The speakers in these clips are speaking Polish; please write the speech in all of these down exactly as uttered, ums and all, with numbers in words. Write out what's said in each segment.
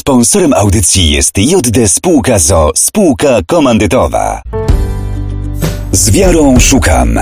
Sponsorem audycji jest J D Spółka z o o, spółka komandytowa. Z wiarą szukam.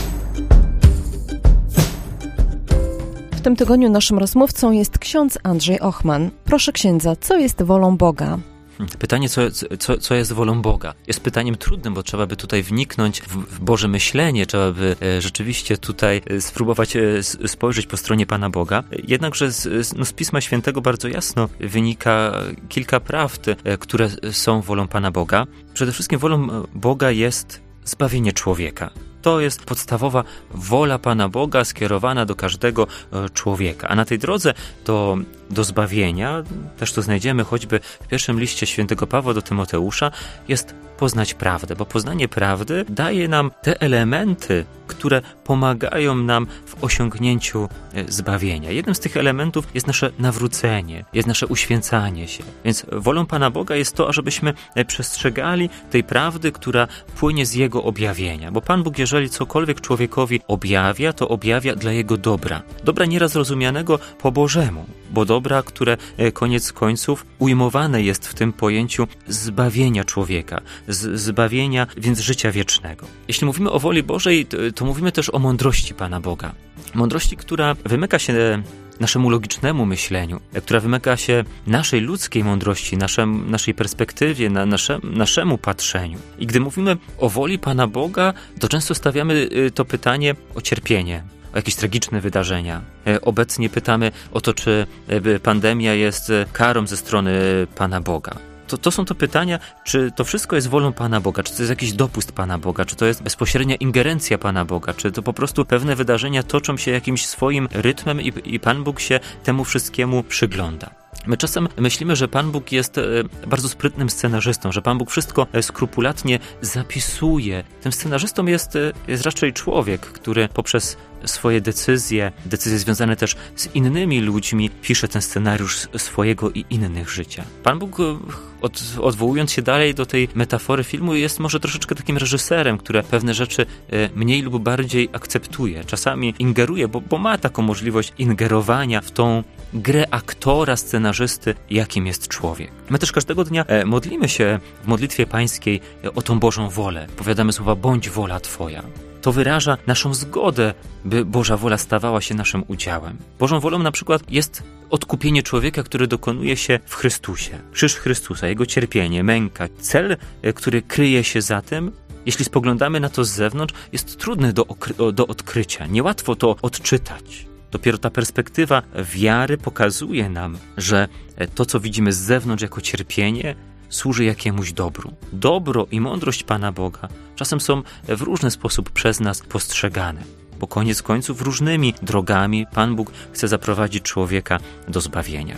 W tym tygodniu naszym rozmówcą jest ksiądz Andrzej Ochman. Proszę księdza, co jest wolą Boga? Pytanie, co, co, co jest wolą Boga, jest pytaniem trudnym, bo trzeba by tutaj wniknąć w, w Boże myślenie, trzeba by e, rzeczywiście tutaj e, spróbować e, spojrzeć po stronie Pana Boga. Jednakże z, no, z Pisma Świętego bardzo jasno wynika kilka prawd, e, które są wolą Pana Boga. Przede wszystkim wolą Boga jest zbawienie człowieka. To jest podstawowa wola Pana Boga skierowana do każdego człowieka. A na tej drodze do, do zbawienia, też to znajdziemy choćby w pierwszym liście świętego Pawła do Tymoteusza, jest poznać prawdę, bo poznanie prawdy daje nam te elementy, które pomagają nam w osiągnięciu zbawienia. Jednym z tych elementów jest nasze nawrócenie, jest nasze uświęcanie się. Więc wolą Pana Boga jest to, ażebyśmy przestrzegali tej prawdy, która płynie z Jego objawienia. Bo Pan Bóg, jeżeli cokolwiek człowiekowi objawia, to objawia dla jego dobra. Dobra nieraz rozumianego po Bożemu, bo dobra, które koniec końców ujmowane jest w tym pojęciu zbawienia człowieka, z, zbawienia więc życia wiecznego. Jeśli mówimy o woli Bożej, to, to mówimy też o mądrości Pana Boga. Mądrości, która wymyka się naszemu logicznemu myśleniu, która wymyka się naszej ludzkiej mądrości, naszem, naszej perspektywie, na nasze, naszemu patrzeniu. I gdy mówimy o woli Pana Boga, to często stawiamy to pytanie o cierpienie, o jakieś tragiczne wydarzenia. Obecnie pytamy o to, czy pandemia jest karą ze strony Pana Boga. To, to są to pytania, czy to wszystko jest wolą Pana Boga, czy to jest jakiś dopust Pana Boga, czy to jest bezpośrednia ingerencja Pana Boga, czy to po prostu pewne wydarzenia toczą się jakimś swoim rytmem i, i Pan Bóg się temu wszystkiemu przygląda. My czasem myślimy, że Pan Bóg jest bardzo sprytnym scenarzystą, że Pan Bóg wszystko skrupulatnie zapisuje. Tym scenarzystą jest, jest raczej człowiek, który poprzez swoje decyzje, decyzje związane też z innymi ludźmi, pisze ten scenariusz swojego i innych życia. Pan Bóg, od, odwołując się dalej do tej metafory filmu, jest może troszeczkę takim reżyserem, który pewne rzeczy mniej lub bardziej akceptuje. Czasami ingeruje, bo, bo ma taką możliwość ingerowania w tą grę aktora, scenarzysty, jakim jest człowiek. My też każdego dnia modlimy się w modlitwie pańskiej o tą Bożą wolę. Powiadamy słowa: bądź wola Twoja. To wyraża naszą zgodę, by Boża wola stawała się naszym udziałem. Bożą wolą na przykład jest odkupienie człowieka, które dokonuje się w Chrystusie. Krzyż Chrystusa, Jego cierpienie, męka. Cel, który kryje się za tym, jeśli spoglądamy na to z zewnątrz, jest trudny do, okry- do odkrycia. Niełatwo to odczytać. Dopiero ta perspektywa wiary pokazuje nam, że to, co widzimy z zewnątrz jako cierpienie, służy jakiemuś dobru. Dobro i mądrość Pana Boga czasem są w różny sposób przez nas postrzegane, bo koniec końców różnymi drogami Pan Bóg chce zaprowadzić człowieka do zbawienia.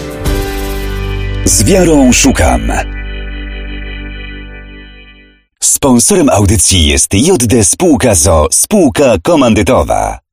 Z wiarą szukam. Sponsorem audycji jest J D Spółka z o o, spółka komandytowa.